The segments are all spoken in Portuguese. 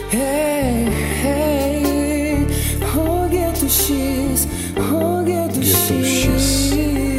Hey, hey, oh, Gueto X, oh, Gueto X.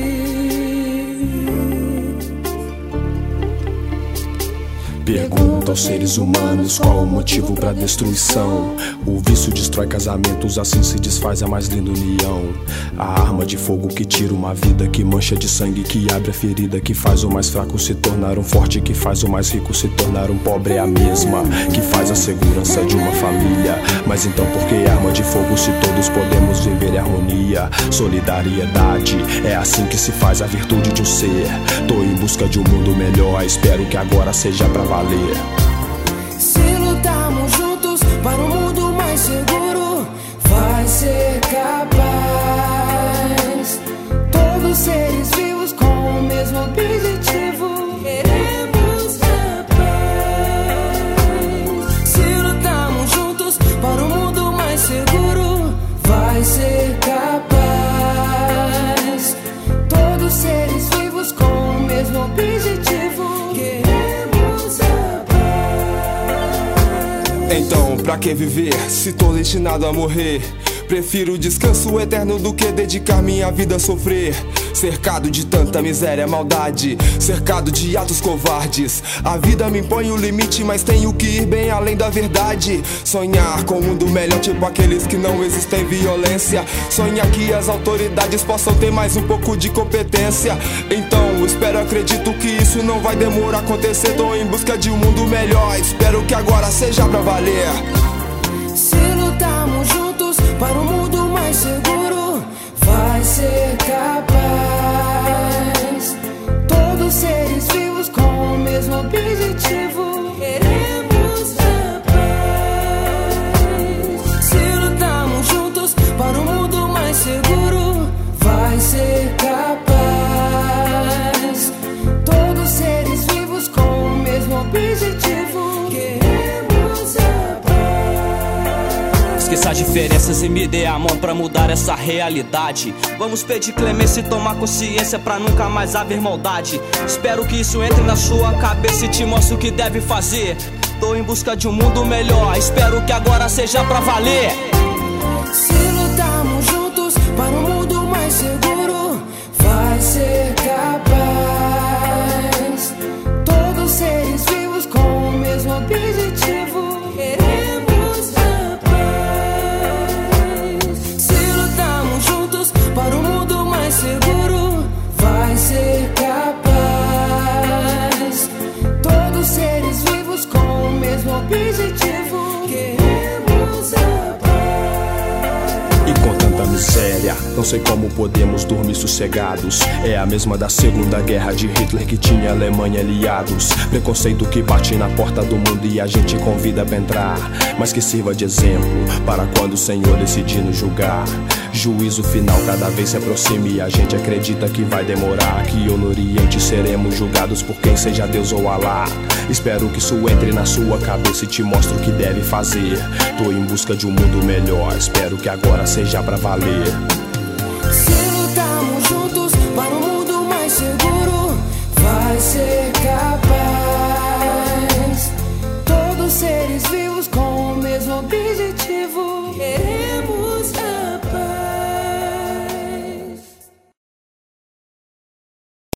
Pergunta aos seres humanos qual o motivo pra destruição. O vício destrói casamentos, assim se desfaz a mais linda união. A arma de fogo que tira uma vida, que mancha de sangue, que abre a ferida, que faz o mais fraco se tornar um forte, que faz o mais rico se tornar um pobre. É a mesma que faz a segurança de uma família. Mas então por que arma de fogo se todos podemos viver em harmonia? Solidariedade, é assim que se faz a virtude de um ser. Tô em busca de um mundo melhor, espero que agora seja pra valer. Se lutarmos juntos para um mundo mais seguro, vai ser capaz. Todos seres vivos com o mesmo objetivo, queremos a paz. Se lutarmos juntos para um mundo mais seguro, vai ser capaz. Todos seres vivos com o mesmo objetivo, queremos a paz. Então, pra que viver se tô destinado a morrer? Prefiro o descanso eterno do que dedicar minha vida a sofrer. Cercado de tanta miséria, maldade, cercado de atos covardes. A vida me impõe o limite, mas tenho que ir bem além da verdade. Sonhar com um mundo melhor, tipo aqueles que não existem violência. Sonhar que as autoridades possam ter mais um pouco de competência. Então, espero, acredito que isso não vai demorar a acontecer. Tô em busca de um mundo melhor, espero que agora seja pra valer. Se lutarmos juntos para um mundo mais seguro, vai ser capaz. Todos seres vivos com o mesmo objetivo, queremos a paz. Se lutarmos juntos para um mundo mais seguro, vai ser capaz. Todos seres vivos com o mesmo objetivo, queremos a paz. Esqueça as diferenças e me dê a mão pra mudar essa realidade. Vamos pedir clemência e tomar consciência pra nunca mais haver maldade. Espero que isso entre na sua cabeça e te mostre o que deve fazer. Tô em busca de um mundo melhor, espero que agora seja pra valer. Se lutarmos juntos para um mundo mais seguro, vai ser capaz. Todos seres vivos com o mesmo objetivo, queremos a paz. Se lutarmos juntos para um mundo mais seguro, vai ser capaz. Todos seres vivos com o mesmo objetivo, queremos a paz. E com tanta miséria, não sei como podemos dormir sossegados. É a mesma da Segunda Guerra de Hitler, que tinha Alemanha aliados. Preconceito que bate na porta do mundo e a gente convida pra entrar, mas que sirva de exemplo para quando o Senhor decidir nos julgar. Juízo final cada vez se aproxima e a gente acredita que vai demorar, que no Oriente seremos julgados por quem seja Deus ou Alá. Espero que isso entre na sua cabeça e te mostre o que deve fazer. Tô em busca de um mundo melhor, espero que agora seja pra valer. Se lutarmos juntos para um mundo mais seguro, vai ser